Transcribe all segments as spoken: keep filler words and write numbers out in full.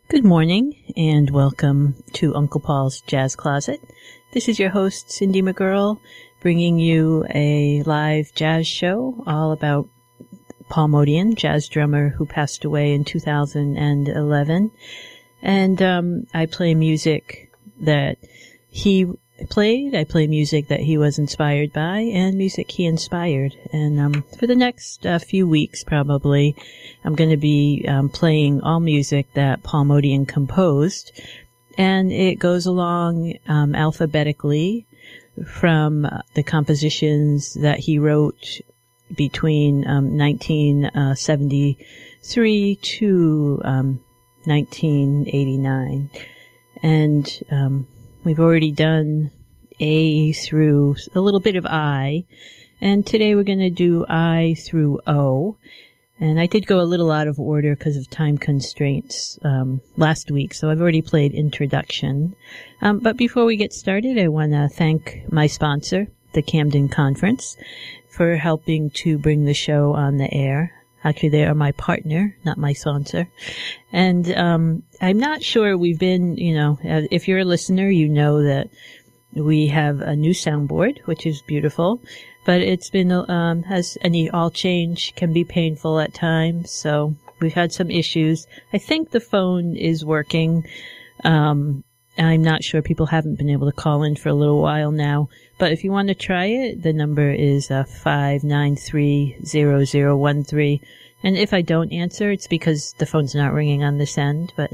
Good morning and welcome to Uncle Paul's Jazz Closet. This is your host, Cindy McGurl, bringing you a live jazz show all about Paul Motian, jazz drummer who passed away in two thousand eleven. And um, I play music that he played, I play music that he was inspired by, and music he inspired. And um, for the next uh, few weeks, probably, I'm going to be um, playing all music that Paul Motian composed. And it goes along um, alphabetically from uh, the compositions that he wrote between um, nineteen seventy-three to um, nineteen eighty-nine. And um, we've already done A through a little bit of I, and today we're going to do I through O. And I did go a little out of order because of time constraints um, last week, so I've already played Introduction. Um, but before we get started, I want to thank my sponsor, the Camden Conference, for helping to bring the show on the air. Actually, they are my partner, not my sponsor. And um I'm not sure we've been, you know, if you're a listener, you know that we have a new soundboard, which is beautiful. But it's been, um has any all change can be painful at times. So we've had some issues. I think the phone is working. Um I'm not sure. People haven't been able to call in for a little while now. But if you want to try it, the number is uh, five nine three zero zero one three. And if I don't answer, it's because the phone's not ringing on this end. But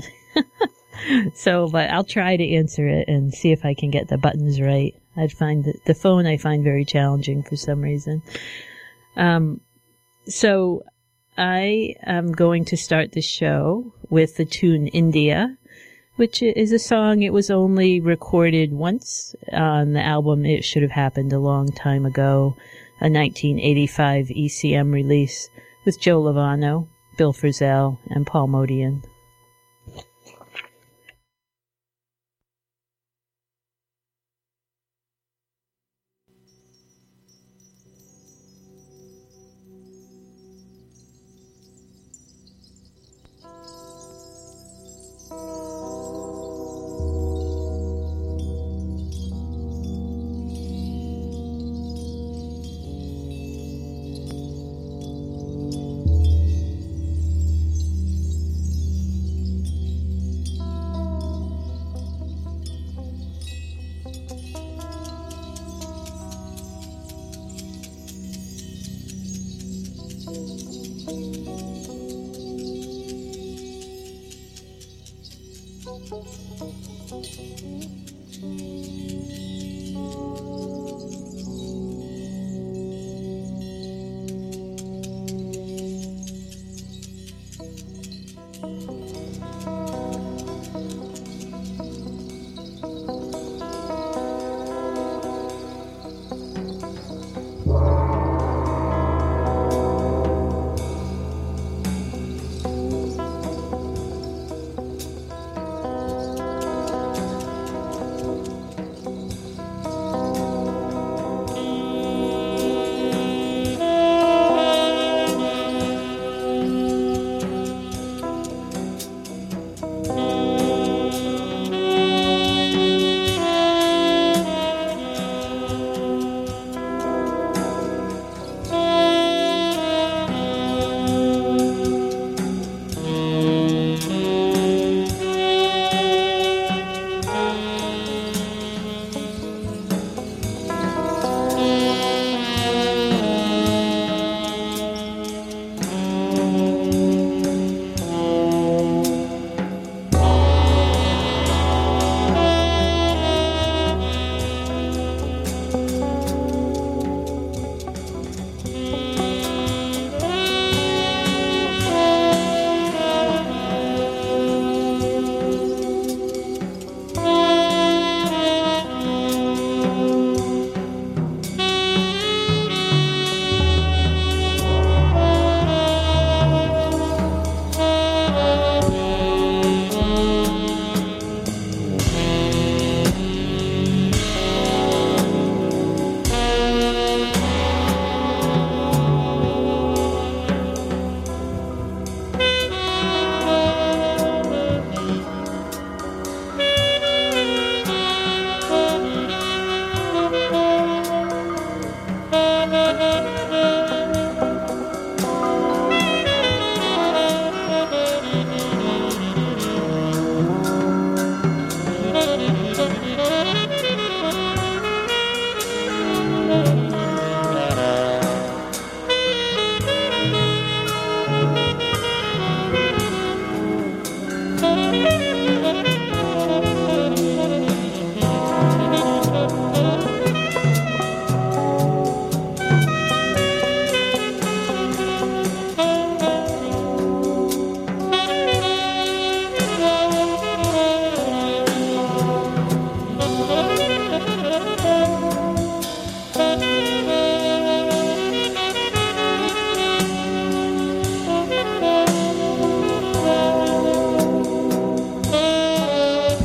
so, but I'll try to answer it and see if I can get the buttons right. I'd find that the phone I find very challenging for some reason. Um, so I am going to start the show with the tune India, which is a song. It was only recorded once on the album It Should Have Happened a Long Time Ago, a nineteen eighty-five E C M release with Joe Lovano, Bill Frisell, and Paul Motian.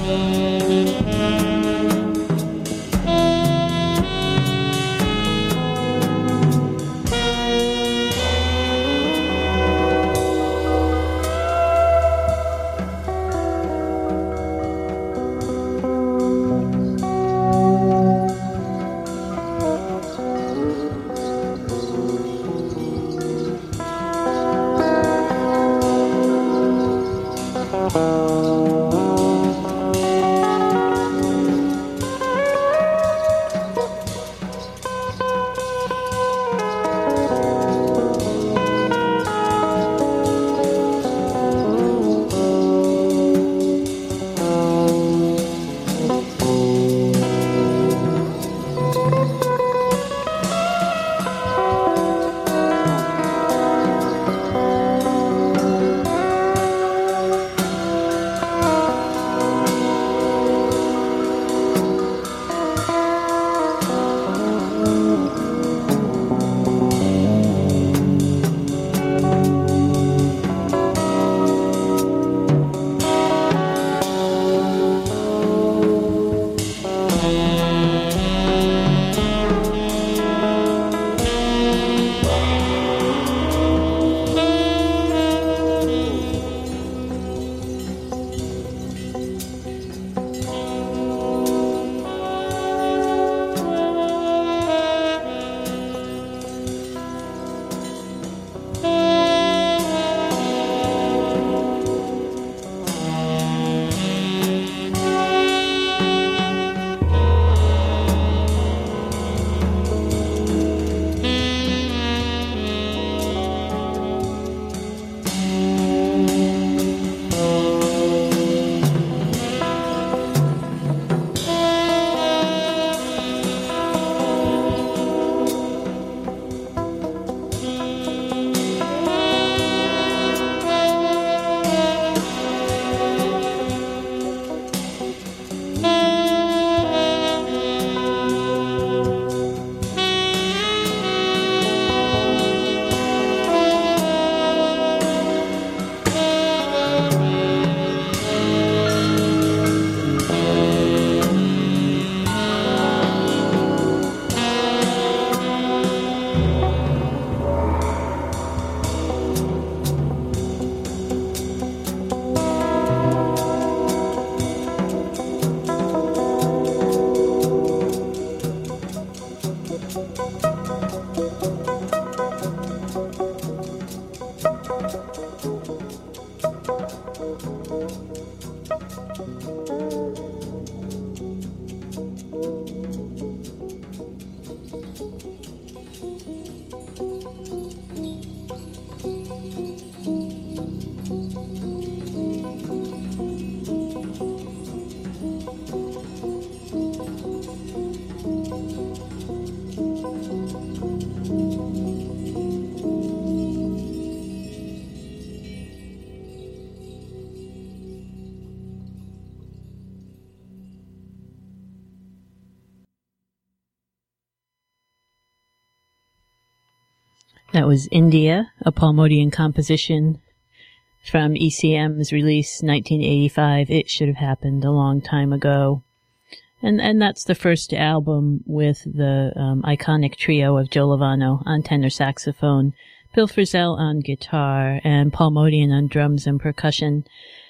That was India, a Paul Motian composition from E C M's release nineteen eighty-five. It should have happened a long time ago. And and that's the first album with the um, iconic trio of Joe Lovano on tenor saxophone, Bill Frisell on guitar, and Paul Motian on drums and percussion.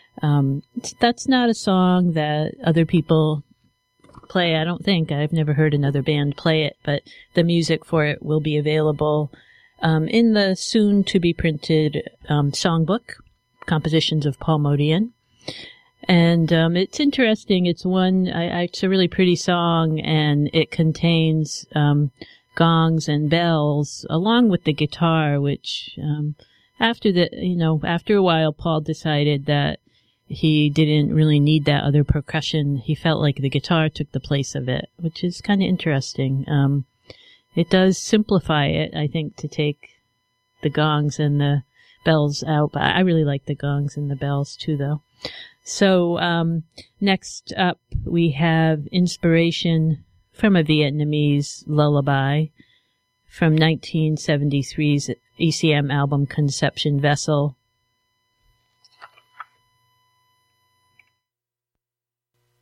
Um, that's not a song that other people play, I don't think. I've never heard another band play it, but the music for it will be available um, in the soon-to-be-printed um, songbook, Compositions of Paul Motian. And um, it's interesting. It's one, I, I, it's a really pretty song, and it contains um, gongs and bells along with the guitar, which um, after the, you know, after a while, Paul decided that he didn't really need that other percussion. He felt like the guitar took the place of it, which is kind of interesting. Um, it does simplify it, I think, to take the gongs and the bells out, but I really like the gongs and the bells too, though. So, um, next up, we have inspiration from a Vietnamese lullaby from nineteen seventy-three's E C M album Conception Vessel.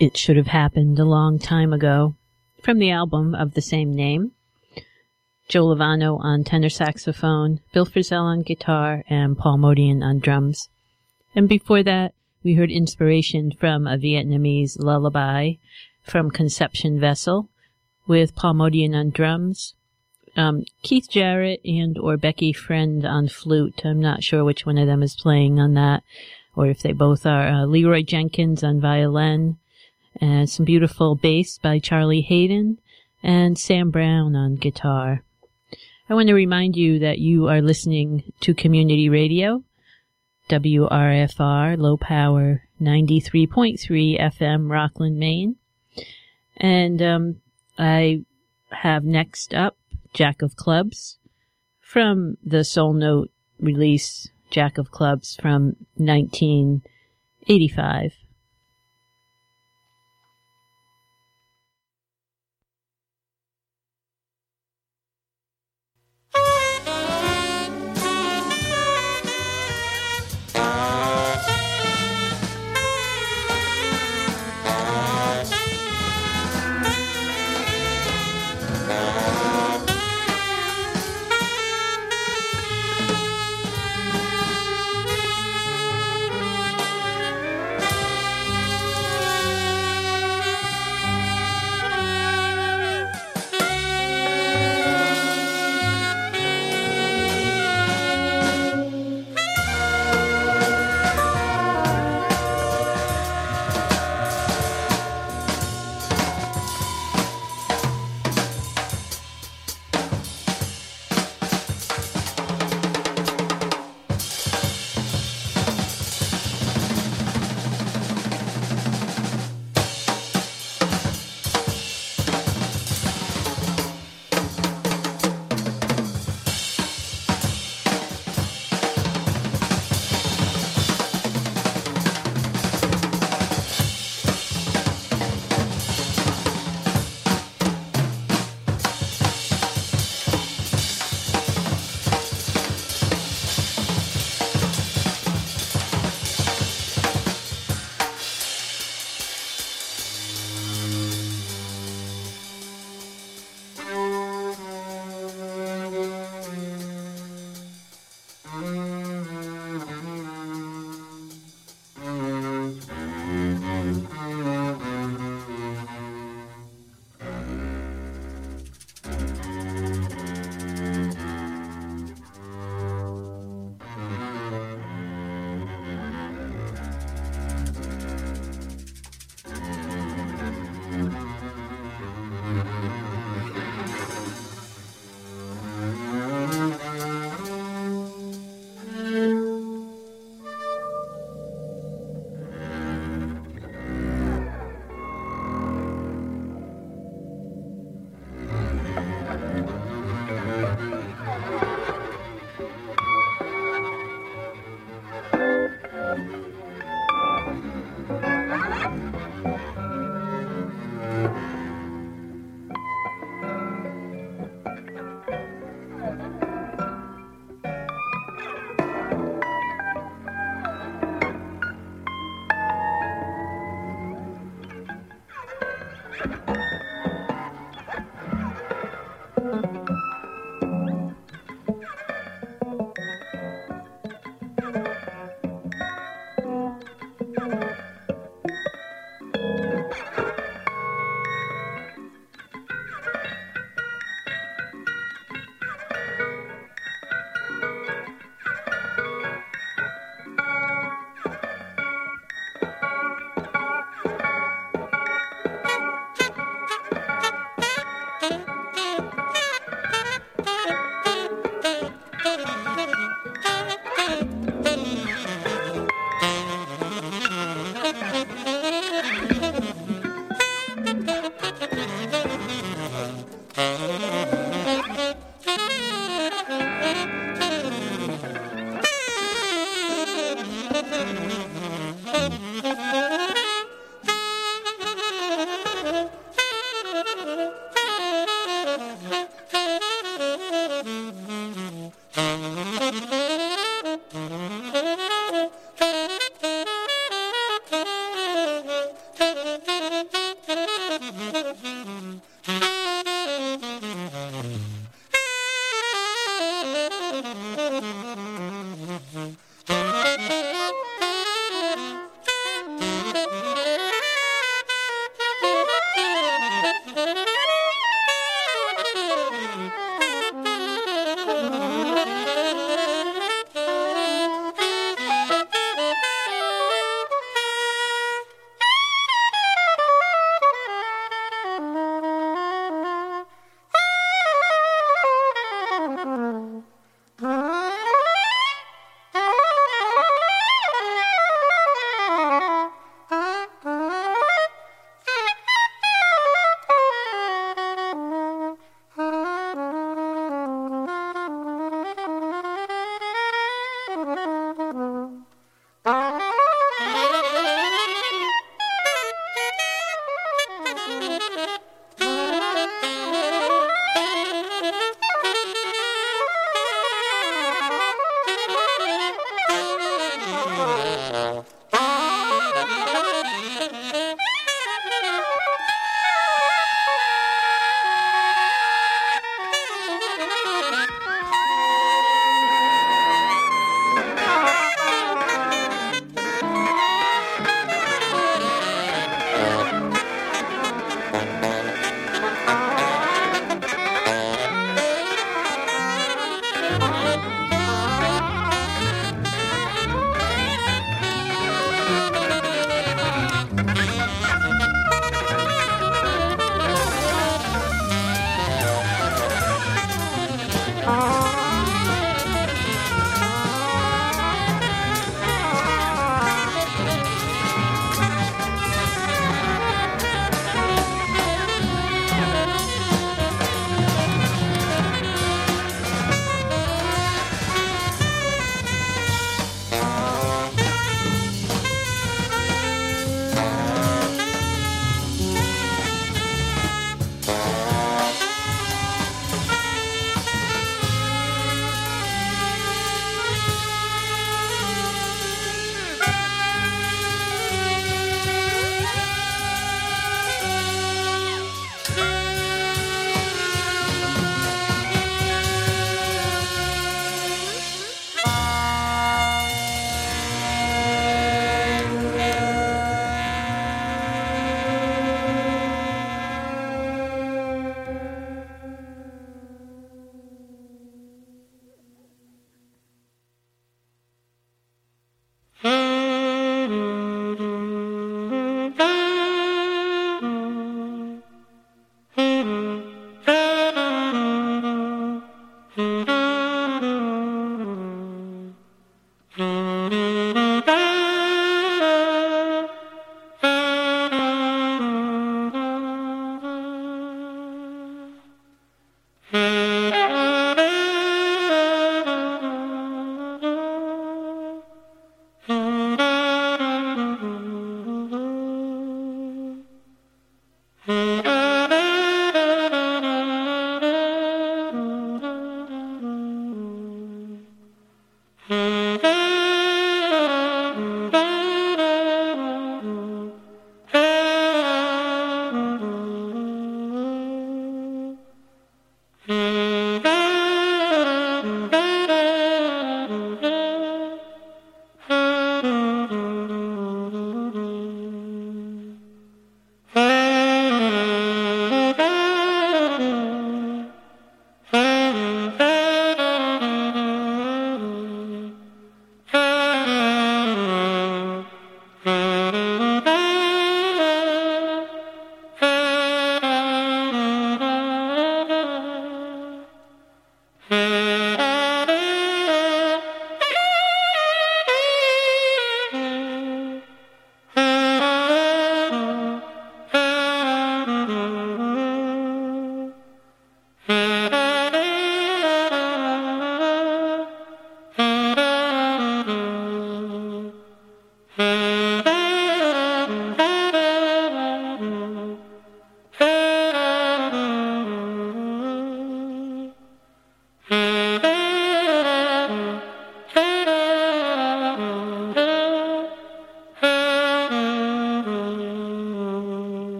It Should Have Happened a Long Time Ago, from the album of the same name. Joe Lovano on tenor saxophone, Bill Frisell on guitar, and Paul Motian on drums. And before that, we heard inspiration from a Vietnamese lullaby from Conception Vessel with Paul Motian on drums, um, Keith Jarrett and or Becky Friend on flute. I'm not sure which one of them is playing on that, or if they both are. Uh, Leroy Jenkins on violin, and some beautiful bass by Charlie Hayden, and Sam Brown on guitar. I want to remind you that you are listening to Community Radio, W R F R, low power, ninety-three point three F M, Rockland, Maine. And um, I have next up Jack of Clubs from the Soul Note release, Jack of Clubs from nineteen eighty-five.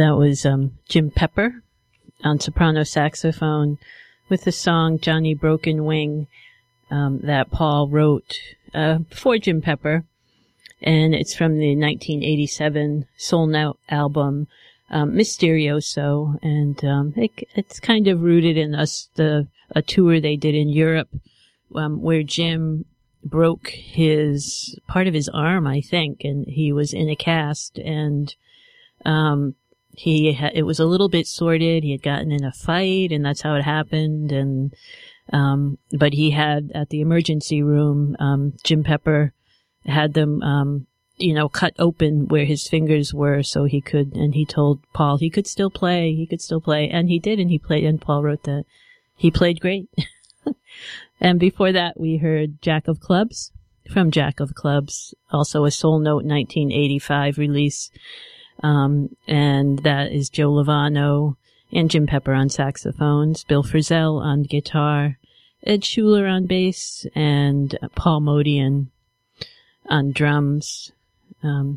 that was um, Jim Pepper on soprano saxophone with the song Johnny Broken Wing um, that Paul wrote uh, for Jim Pepper. And it's from the nineteen eighty-seven Soul Note album, um, Mysterioso. And um, it, it's kind of rooted in us, the a tour they did in Europe um, where Jim broke his part of his arm, I think, and he was in a cast, and um he ha- it was a little bit sordid. He had gotten in a fight, and that's how it happened. And um but he had at the emergency room, um Jim Pepper had them um you know cut open where his fingers were, so he could, and he told Paul he could still play, he could still play, and he did, and he played, and Paul wrote that he played great. And before that, we heard Jack of Clubs from Jack of Clubs, also a Soul Note nineteen eighty-five release. Um, and that is Joe Lovano and Jim Pepper on saxophones, Bill Frisell on guitar, Ed Schuler on bass, and Paul Motian on drums. Um,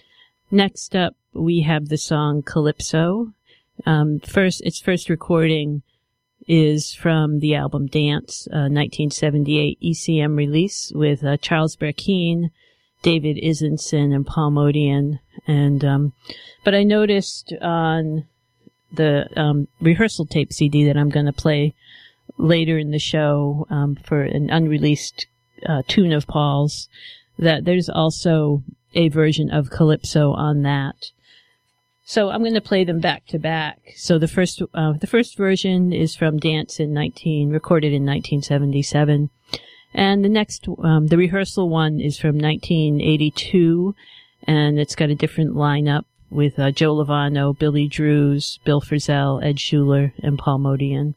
next up, we have the song Calypso. Um, first, its first recording is from the album Dance, uh, nineteen seventy-eight E C M release with uh, Charles Berkeen, David Isenson, and Paul Motian. And um, but I noticed on the um, rehearsal tape C D that I'm going to play later in the show um, for an unreleased uh, tune of Paul's that there's also a version of Calypso on that. So I'm going to play them back to back. So the first, uh, the first version is from Dance in nineteen, recorded in nineteen seventy-seven. And the next, um, the rehearsal one is from nineteen eighty-two, and it's got a different lineup with, uh, Joe Lovano, Billy Drews, Bill Frisell, Ed Schuler, and Paul Motian.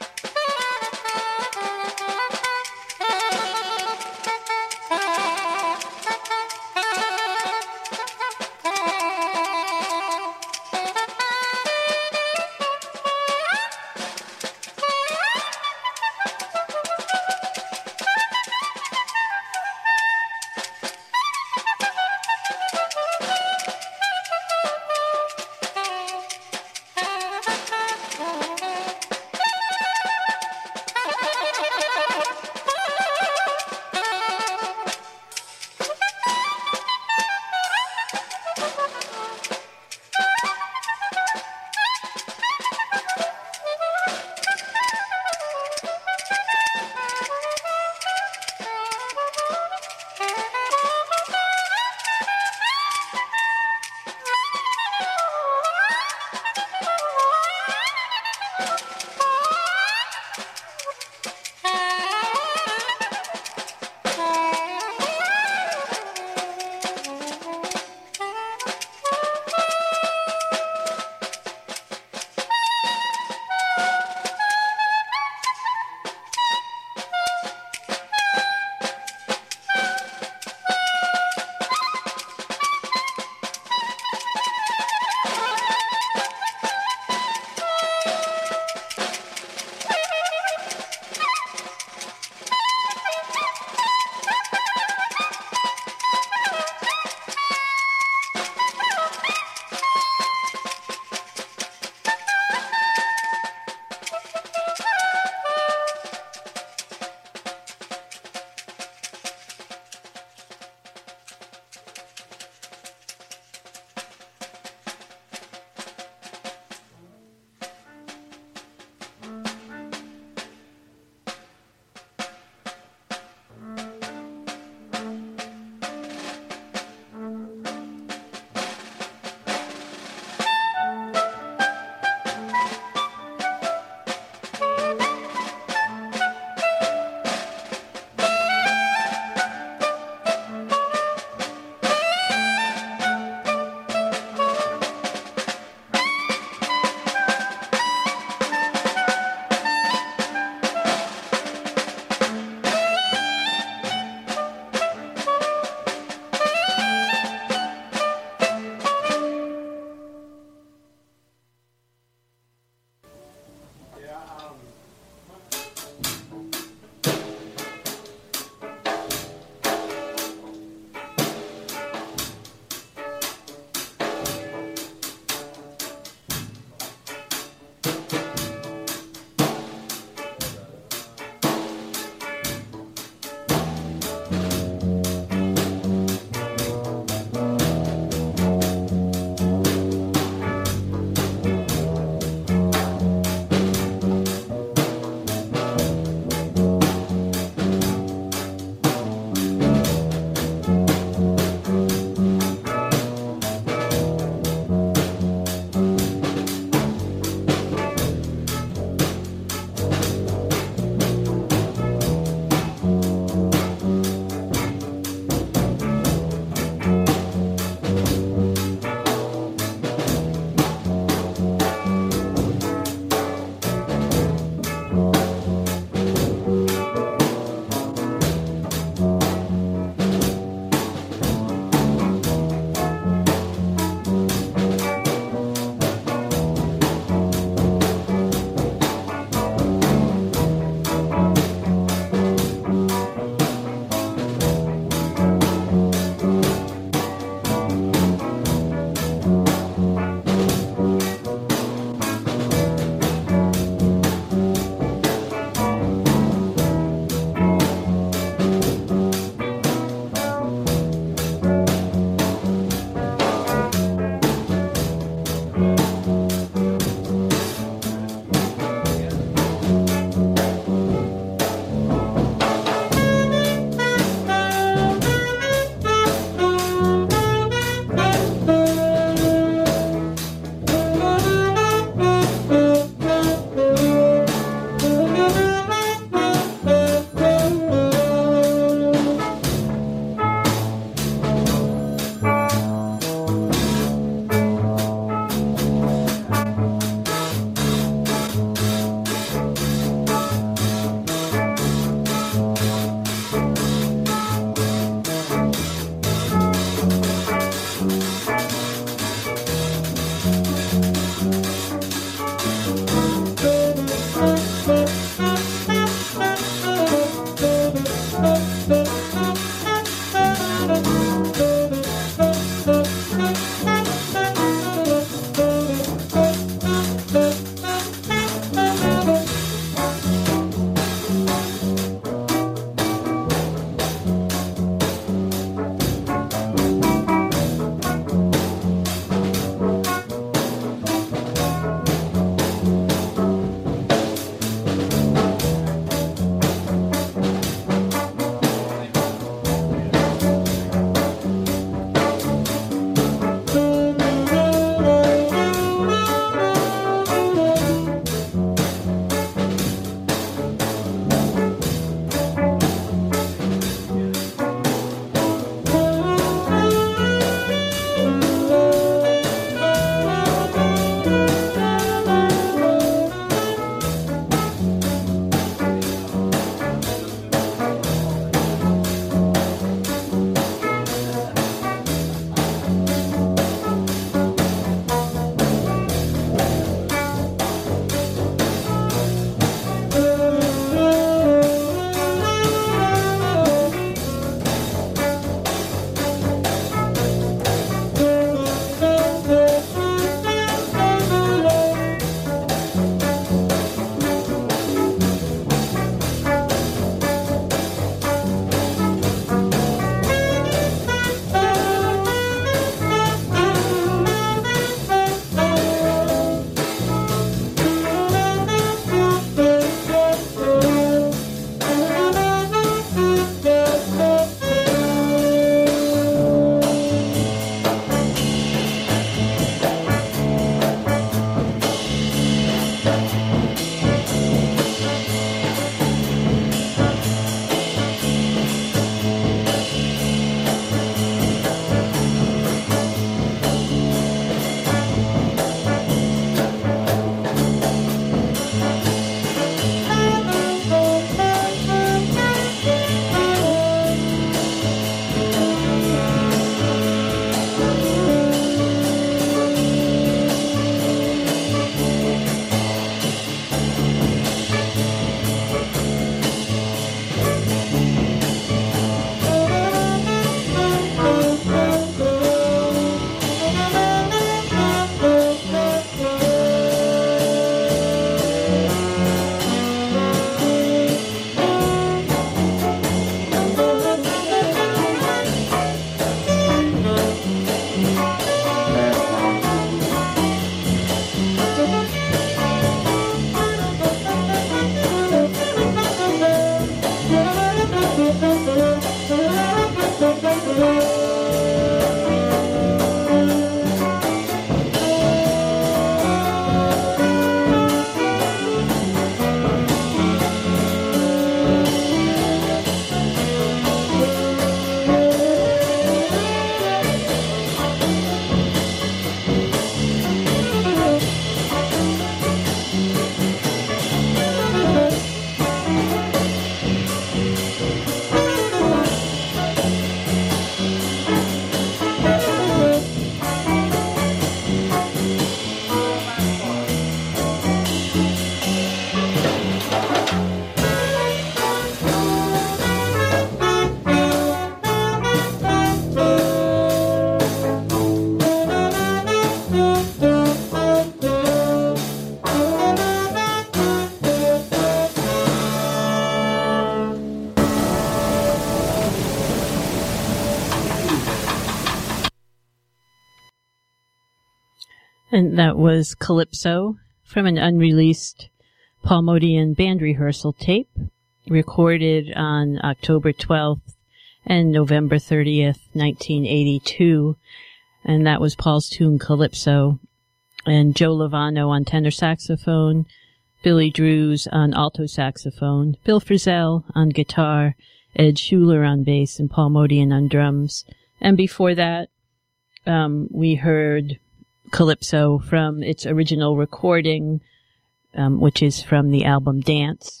And that was Calypso from an unreleased Paul Motian band rehearsal tape, recorded on October twelfth and November thirtieth, nineteen eighty-two. And that was Paul's tune Calypso. And Joe Lovano on tenor saxophone, Billy Drews on alto saxophone, Bill Frisell on guitar, Ed Schuler on bass, and Paul Motian on drums. And before that, um, we heard Calypso from its original recording, um, which is from the album Dance,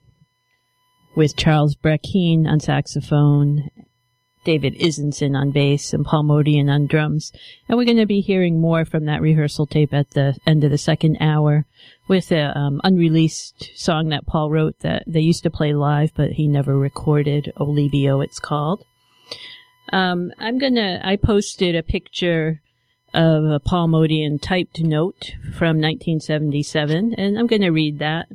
with Charles Brackeen on saxophone, David Isenson on bass, and Paul Motian on drums. And we're going to be hearing more from that rehearsal tape at the end of the second hour with a um, unreleased song that Paul wrote that they used to play live, but he never recorded. Olivio, it's called. Um, I'm going to, I posted a picture of a Paul Motian typed note from nineteen seventy-seven, and I'm going to read that.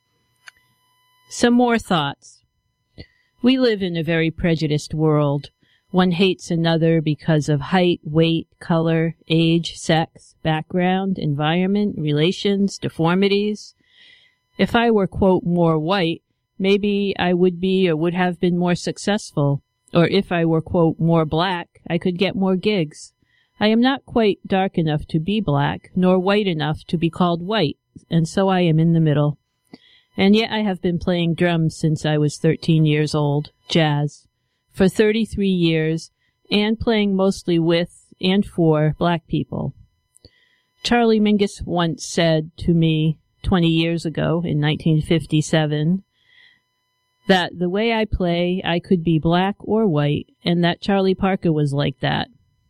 Some more thoughts. We live in a very prejudiced world. One hates another because of height, weight, color, age, sex, background, environment, relations, deformities. If I were, quote, more white, maybe I would be or would have been more successful. Or if I were, quote, more black, I could get more gigs. I am not quite dark enough to be black, nor white enough to be called white, and so I am in the middle. And yet I have been playing drums since I was thirteen years old, jazz, for thirty-three years, and playing mostly with and for black people. Charlie Mingus once said to me twenty years ago, in nineteen fifty-seven, that the way I play, I could be black or white, and that Charlie Parker was like that.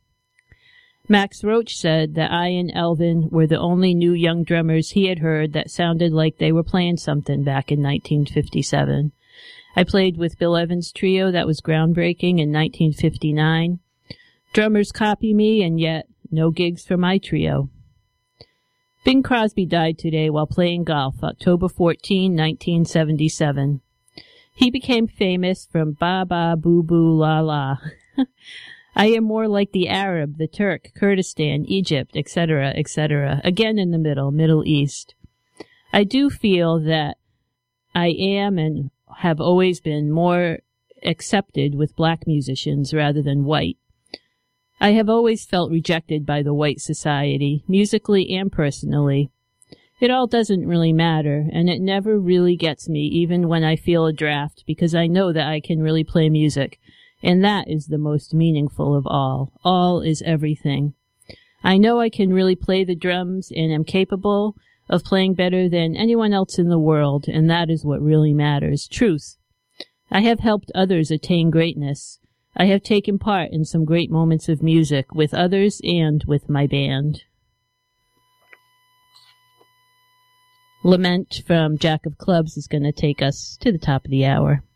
Max Roach said that I and Elvin were the only new young drummers he had heard that sounded like they were playing something back in nineteen fifty-seven. I played with Bill Evans' trio that was groundbreaking in nineteen fifty-nine. Drummers copy me, and yet no gigs for my trio. Bing Crosby died today while playing golf, October fourteenth, nineteen seventy-seven. He became famous from Ba Ba Boo Boo La La. I am more like the Arab, the Turk, Kurdistan, Egypt, et cetera, et cetera. Again in the middle, Middle East. I do feel that I am and have always been more accepted with black musicians rather than white. I have always felt rejected by the white society, musically and personally. It all doesn't really matter, and it never really gets me, even when I feel a draft, because I know that I can really play music. And that is the most meaningful of all. All is everything. I know I can really play the drums and am capable of playing better than anyone else in the world, and that is what really matters. Truth. I have helped others attain greatness. I have taken part in some great moments of music with others and with my band. Lament from Jack of Clubs is going to take us to the top of the hour.